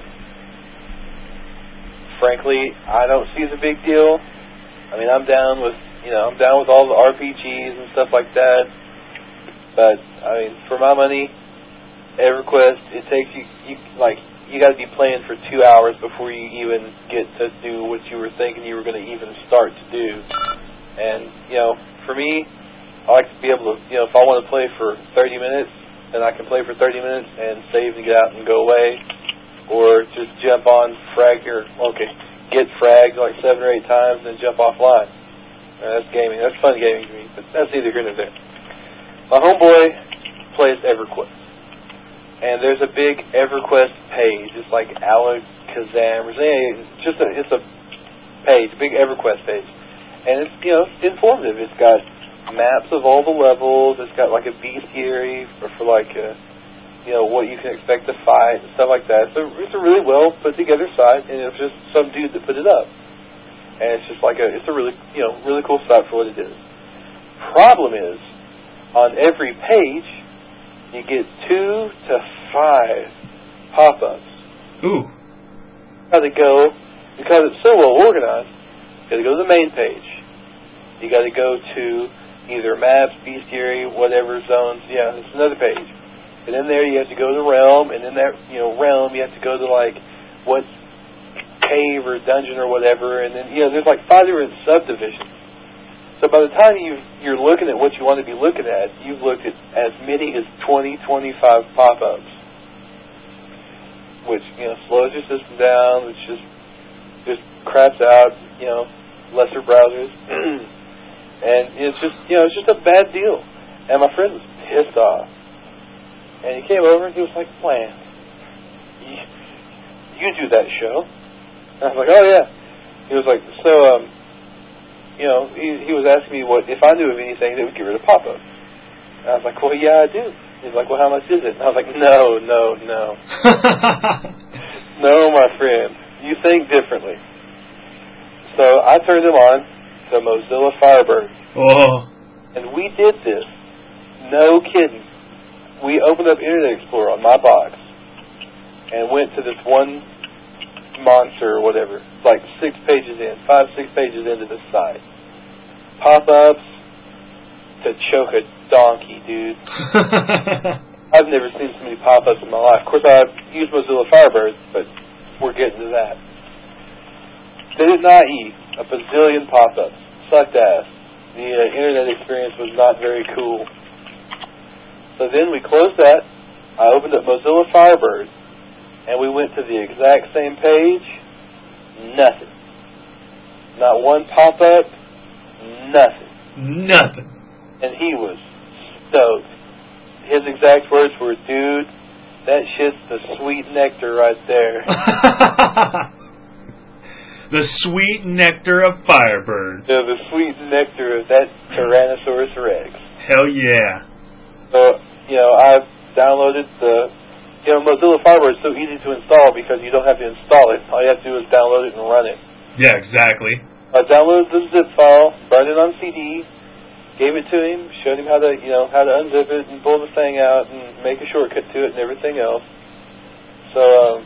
Frankly, I don't see the big deal. I mean, I'm down with all the RPGs and stuff like that. But I mean, for my money, EverQuest, it takes you got to be playing for 2 hours before you even get to do what you were thinking you were going to even start to do. And, for me, I like to be able to, if I want to play for 30 minutes, then I can play for 30 minutes and save and get out and go away. Or just jump on, get fragged like 7 or 8 times and then jump offline. That's gaming. That's fun gaming to me, but that's neither here nor there. My homeboy plays EverQuest. And there's a big EverQuest page. It's like Alakazam or something. It's a page, a big EverQuest page. And it's, informative. It's got maps of all the levels. It's got like a bestiary for what you can expect to fight and stuff like that. So it's a really well put together site, and it's just some dude that put it up. And it's just it's a really, really cool site for what it is. Problem is, on every page, you get 2 to 5 pop-ups. Ooh. Because it's so well organized, you got to go to the main page. You got to go to either maps, bestiary, whatever zones. Yeah, it's another page. And in there you have to go to realm, and in that realm you have to go to what cave or dungeon or whatever, and then there's 5 different subdivisions. So by the time you're looking at what you want to be looking at, you've looked at as many as 20, 25 pop-ups, which slows your system down. Which just craps out lesser browsers, and it's just a bad deal. And my friend was pissed off, and he came over and he was like, "Bland, you do that show?" And I was like, "Oh yeah." He was like, "So he was asking me if I knew of anything that would get rid of pop-ups." And I was like, "Well, yeah, I do." He's like, "Well, how much is it?" And I was like, No, no, my friend, you think differently. So I turned him on to Mozilla Firebird. Oh. And we did this. No kidding. We opened up Internet Explorer on my box and went to this one monster or whatever. It's like 6 pages in, 5-6 pages into the site. Pop-ups to choke a donkey, dude. I've never seen so many pop-ups in my life. Of course, I've used Mozilla Firebird, but we're getting to that. They did not eat a bazillion pop-ups. Sucked ass. The internet experience was not very cool. So then we closed that. I opened up Mozilla Firebird, and we went to the exact same page. Nothing. Not one pop-up. Nothing. Nothing. And he was stoked. His exact words were, "Dude, that shit's the sweet nectar right there." The sweet nectar of Firebird. Yeah, the sweet nectar of that Tyrannosaurus Rex. Hell yeah. So, I've downloaded Mozilla Firebird is so easy to install because you don't have to install it. All you have to do is download it and run it. Yeah, exactly. I downloaded the zip file, burned it on CD, gave it to him, showed him how to unzip it and pull the thing out and make a shortcut to it and everything else. So,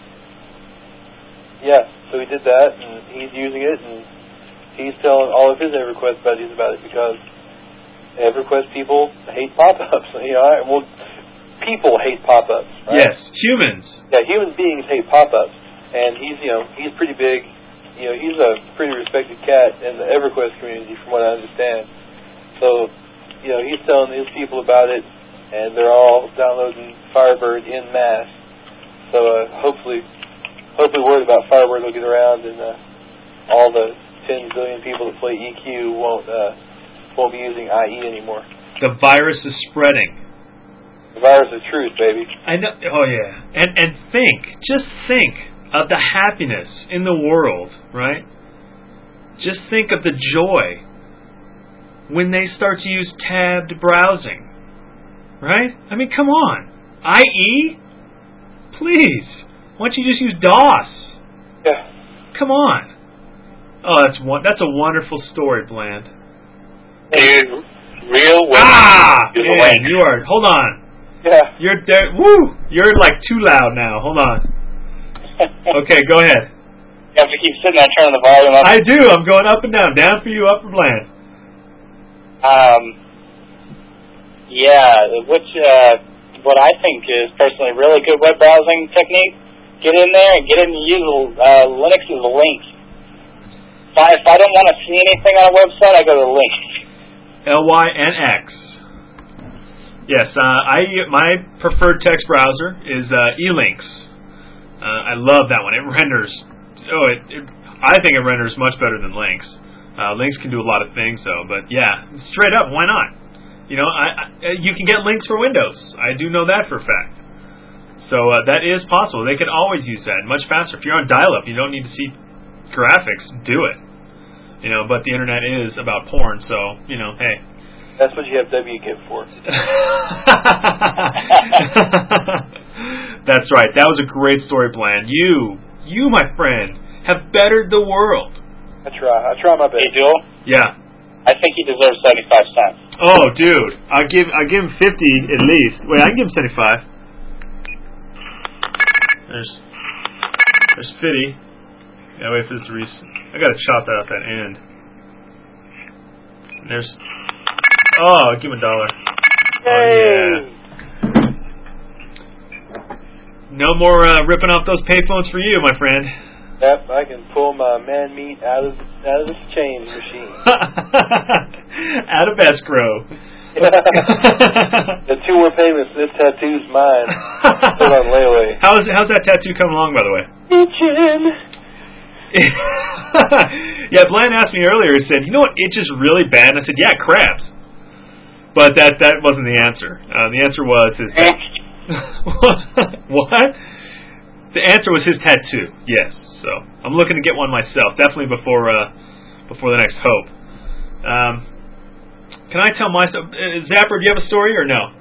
so he did that, and he's using it, and he's telling all of his EverQuest buddies about it because EverQuest people hate pop-ups. People hate pop-ups. Right? Yes, humans. Yeah, human beings hate pop-ups, and he's pretty big. He's a pretty respected cat in the EverQuest community, from what I understand. So, he's telling his people about it, and they're all downloading Firebird en masse. So, hopefully word about Firebird will get around, and all the 10 billion people that play EQ won't be using IE anymore. The virus is spreading. The virus of truth, baby. I know. Oh yeah. And just think of the happiness in the world, right? Just think of the joy when they start to use tabbed browsing, right? I mean, come on. IE? Please. Why don't you just use DOS? Yeah. Come on. Oh, that's a wonderful story, Bland. Dude, real women. Man, you are. Hold on. Yeah. You're there. Woo! You're like too loud now. Hold on. Okay, go ahead. You have to keep sitting there turning the volume up. I do. I'm going up and down. Down for you, up for Bland. What I think is personally really good web browsing technique. Get in there and use Linux's links. If I don't want to see anything on a website, I go to links. LYNX. Yes, my preferred text browser is eLinks. I love that one. It renders. I think it renders much better than Lynx. Lynx can do a lot of things, though. But yeah, straight up, why not? You can get links for Windows. I do know that for a fact. So that is possible. They can always use that much faster. If you're on dial-up, you don't need to see graphics. Do it. But the internet is about porn, so hey. That's what you have WGIF for. That's right. That was a great story, Bland. You, my friend, have bettered the world. I try my best. Hey, Joel? Yeah. I think he deserves 75 cents. Oh, dude. I'll give him 50 at least. Wait, I can give him 75. There's 50. Gotta wait for this to I gotta chop that out that end. And there's... Oh, give him $1. Yay. Oh, yeah. No more ripping off those payphones for you, my friend. Yep, I can pull my man meat out of this change machine. Out of escrow. The 2 more payments. This tattoo's mine. Put on layaway. How's that tattoo coming along, by the way? Yeah, Bland asked me earlier. He said, "You know what itches really bad?" And I said, "Yeah, crabs." But that wasn't the answer. The answer was his. What? The answer was his tattoo. Yes. So I'm looking to get one myself. Definitely before the next Hope. Can I tell my stuff? Zapper, do you have a story or no?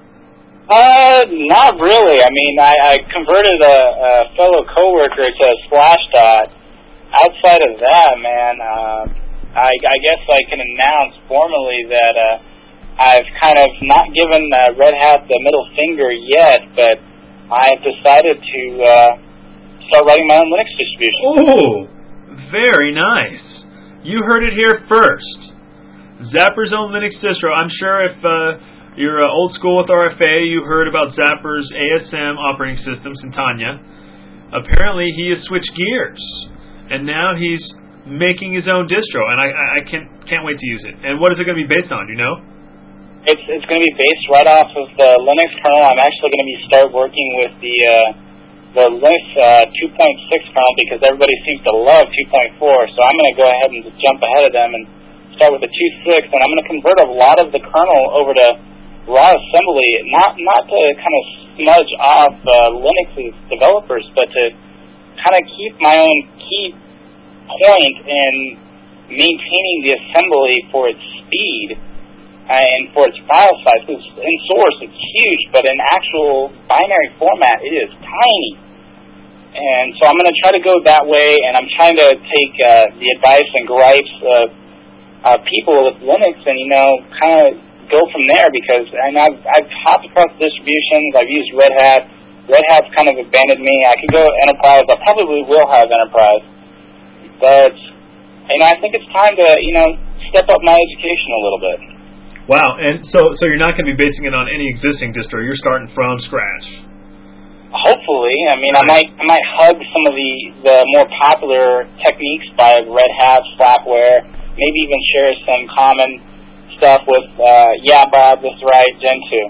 Not really. I mean, I converted a fellow coworker to Slashdot. Outside of that, man, I guess I can announce formally that I've kind of not given Red Hat the middle finger yet, but I've decided to start writing my own Linux distribution. Oh, very nice. You heard it here first. Zapper's own Linux distro. I'm sure if you're old school with RFA, you heard about Zapper's ASM operating system, Centania. Apparently, he has switched gears, and now he's making his own distro, and I can't wait to use it. And what is it going to be based on? Do you know? It's going to be based right off of the Linux kernel. I'm actually going to start working with the Linux 2.6 kernel because everybody seems to love 2.4. So I'm going to go ahead and just jump ahead of them and start with the 2.6, and I'm going to convert a lot of the kernel over to raw assembly, not to kind of smudge off Linux's developers, but to kind of keep my own key point in maintaining the assembly for its speed and for its file size. Because in source it's huge, but in actual binary format it is tiny. And so I'm going to try to go that way, and I'm trying to take the advice and gripes of people with Linux and, kind of go from there, because I've hopped across distributions. I've used Red Hat. Red Hat's kind of abandoned me. I could go enterprise. I probably will have enterprise. But, I think it's time to, step up my education a little bit. Wow, and so you're not going to be basing it on any existing distro. You're starting from scratch. Hopefully. I might hug some of the more popular techniques by Red Hat, Slackware, maybe even share some common stuff with, Bob, that's right, Gentoo.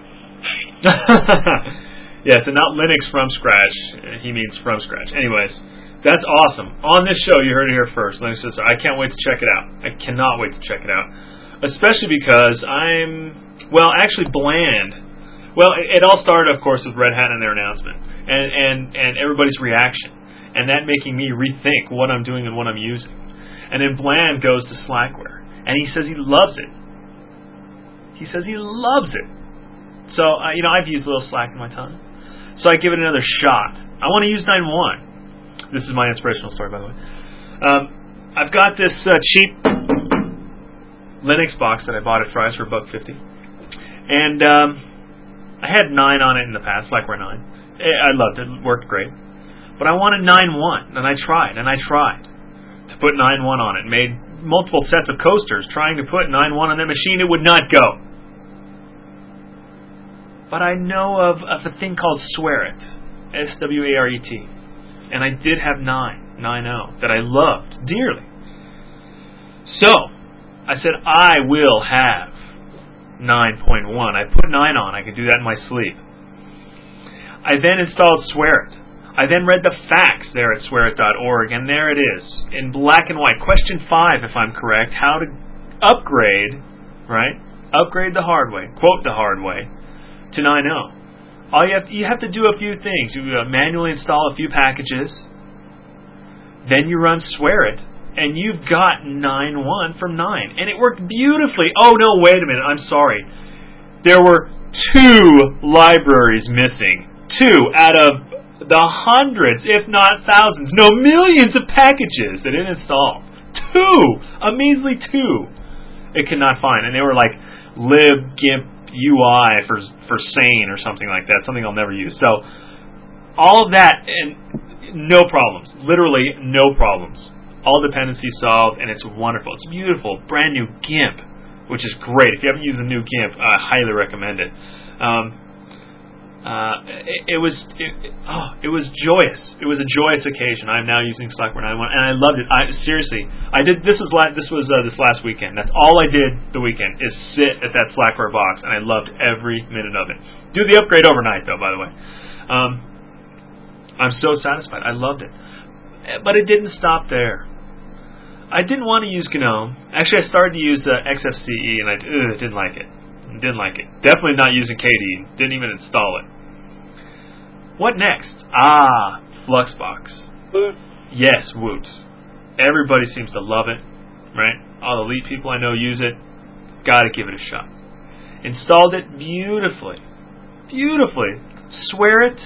Yeah, so not Linux from scratch. He means from scratch. Anyways, that's awesome. On this show, you heard it here first. Linux Sister. I can't wait to check it out. I cannot wait to check it out. Especially because Bland. Well, it all started, of course, with Red Hat and their announcement. And everybody's reaction. And that making me rethink what I'm doing and what I'm using. And then Bland goes to Slackware. And he says he loves it. He says he loves it. So, I've used a little Slack in my time. So I give it another shot. I want to use 9.1. This is my inspirational story, by the way. I've got this cheap Linux box that I bought at Fry's for $1.50. And I had 9 on it in the past, Slackware 9. I loved it. It worked great. But I wanted 9.1. And I tried to put 9.1 on it. Made multiple sets of coasters trying to put 9.1 on that machine. It would not go. But I know of a thing called Swaret, Swaret, and I did have 9.0 that I loved dearly. So I said I will have 9.1. I put 9 on. I could do that in my sleep. I then installed Swaret. I then read the facts there at swaret.org, and there it is in black and white. Question 5, if I'm correct, how to upgrade, right? Upgrade the hard way, quote the hard way, to 9.0. All you have to do a few things. You manually install a few packages, then you run Swaret, and you've got 9.1 from 9, and it worked beautifully. Oh no, wait a minute, I'm sorry. There were 2 libraries missing. 2 out of the hundreds, if not thousands, no, millions of packages that it installed. 2, a measly 2, it could not find, and they were like libgimp UI for sane or something like that, something I'll never use. So all of that, and no problems, literally no problems. All dependencies solved, and it's wonderful. It's beautiful, brand new GIMP, which is great. If you haven't used the new GIMP, I highly recommend it. It was joyous. It was a joyous occasion. I'm now using Slackware 9.1, and I loved it. This was this last weekend. That's all I did the weekend is sit at that Slackware box, and I loved every minute of it. Do the upgrade overnight, though. By the way, I'm so satisfied. I loved it, but it didn't stop there. I didn't want to use GNOME. Actually, I started to use XFCE, and I didn't like it. Didn't like it. Definitely not using KDE. Didn't even install it. What next? Fluxbox. Woot. Yes, Woot. Everybody seems to love it, right? All the elite people I know use it. Gotta give it a shot. Installed it beautifully. Beautifully. Swaret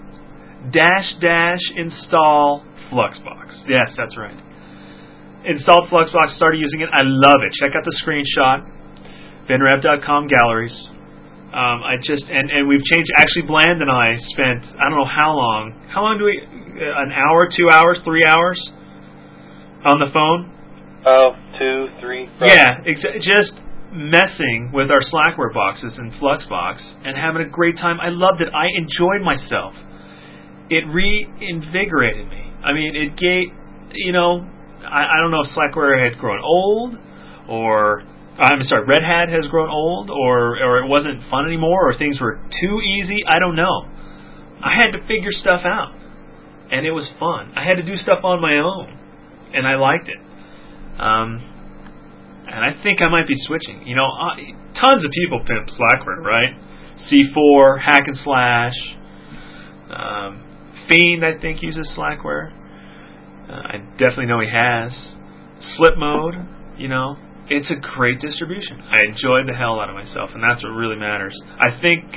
-- install Fluxbox. Yes, that's right. Installed Fluxbox, started using it. I love it. Check out the screenshot. BenRev.com galleries. And we've changed. Actually, Bland and I spent, I don't know how long. How long do we? An hour, 2 hours, 3 hours on the phone? 2, 3. Probably. Yeah, just messing with our Slackware boxes and Fluxbox and having a great time. I loved it. I enjoyed myself. It reinvigorated me. I mean, I don't know if Slackware had grown old or Red Hat has grown old, or it wasn't fun anymore, or things were too easy. I don't know. I had to figure stuff out, and it was fun. I had to do stuff on my own, and I liked it. And I think I might be switching. Tons of people pimp Slackware, right? C4, Hack and Slash, Fiend, I think, uses Slackware. I definitely know he has. Slip Mode, it's a great distribution. I enjoyed the hell out of myself, and that's what really matters. I think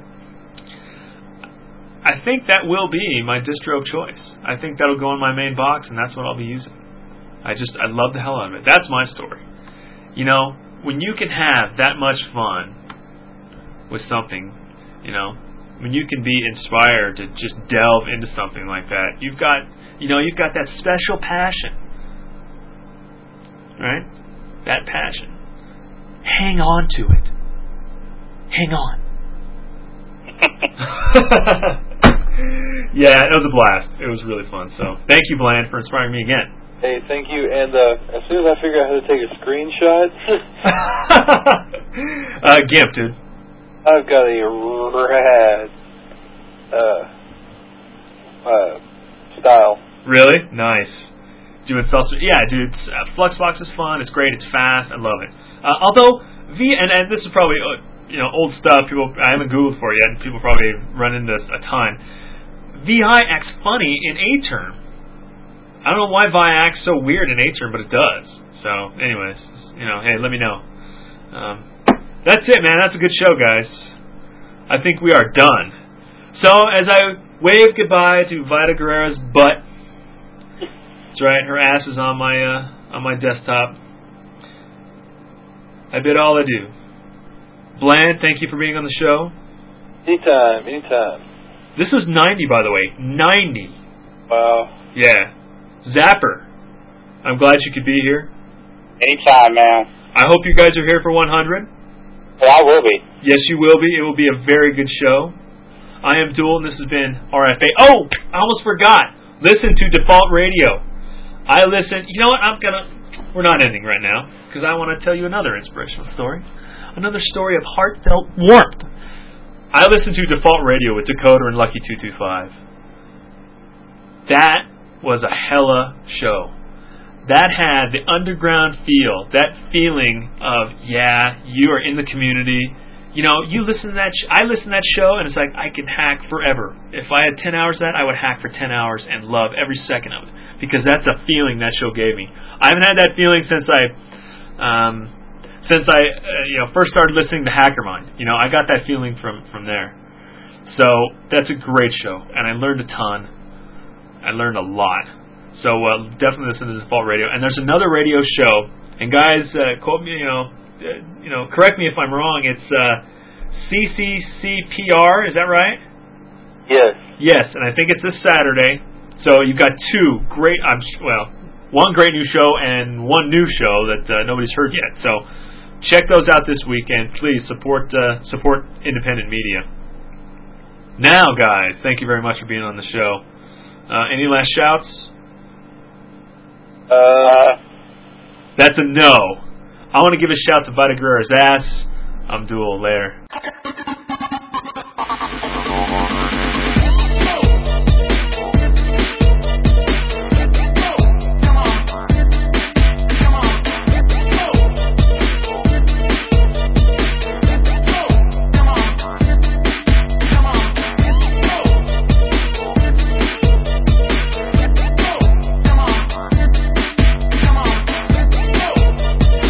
that will be my distro of choice. I think that'll go in my main box, and that's what I'll be using. I love the hell out of it. That's my story. When you can have that much fun with something, when you can be inspired to just delve into something like that, you've got that special passion, right? That passion. Hang on to it. Hang on. Yeah, it was a blast. It was really fun. So, thank you, Bland, for inspiring me again. Hey, thank you. And as soon as I figure out how to take a screenshot, GIMP, dude. I've got a rad style. Really? Nice. Do install? Yeah, dude. Fluxbox is fun. It's great. It's fast. I love it. Although and this is probably old stuff. I haven't Googled for it yet, and people probably run into this a ton. VI acts funny in A-term. I don't know why VI acts so weird in A-term, but it does. So, anyways, hey, let me know. That's it, man. That's a good show, guys. I think we are done. So, as I wave goodbye to Vita Guerrera's butt, that's right, her ass is on my desktop, I bid all adieu. Bland, thank you for being on the show. Anytime. This is 90, by the way. 90. Wow. Yeah. Zapper, I'm glad you could be here. Anytime, man. I hope you guys are here for 100. Well, I will be. Yes, you will be. It will be a very good show. I am Duel, and this has been RFA. Oh, I almost forgot. Listen to Default Radio. I listen. You know what? We're not ending right now, because I want to tell you another inspirational story. Another story of heartfelt warmth. I listen to Default Radio with Dakota and Lucky 225. That was a hella show. That had the underground feel, that feeling of, you are in the community. You listen to that. I listen to that show, and it's like I can hack forever. If I had 10 hours of that, I would hack for 10 hours and love every second of it, because that's a feeling that show gave me. I haven't had that feeling since I first started listening to Hackermind. I got that feeling from there. So that's a great show, and I learned a ton. I learned a lot. So definitely listen to Default Radio. And there's another radio show, and guys, quote me, correct me if I'm wrong. It's CCCPR. Is that right? Yes. Yes, and I think it's this Saturday. So you've got one great new show and one new show that nobody's heard yet. So check those out this weekend. Please support independent media. Now, guys, thank you very much for being on the show. Any last shouts? That's a no. I want to give a shout to Vita Guerrera's ass. I'm Duel. Later.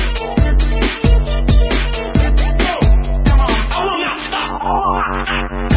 I will not stop.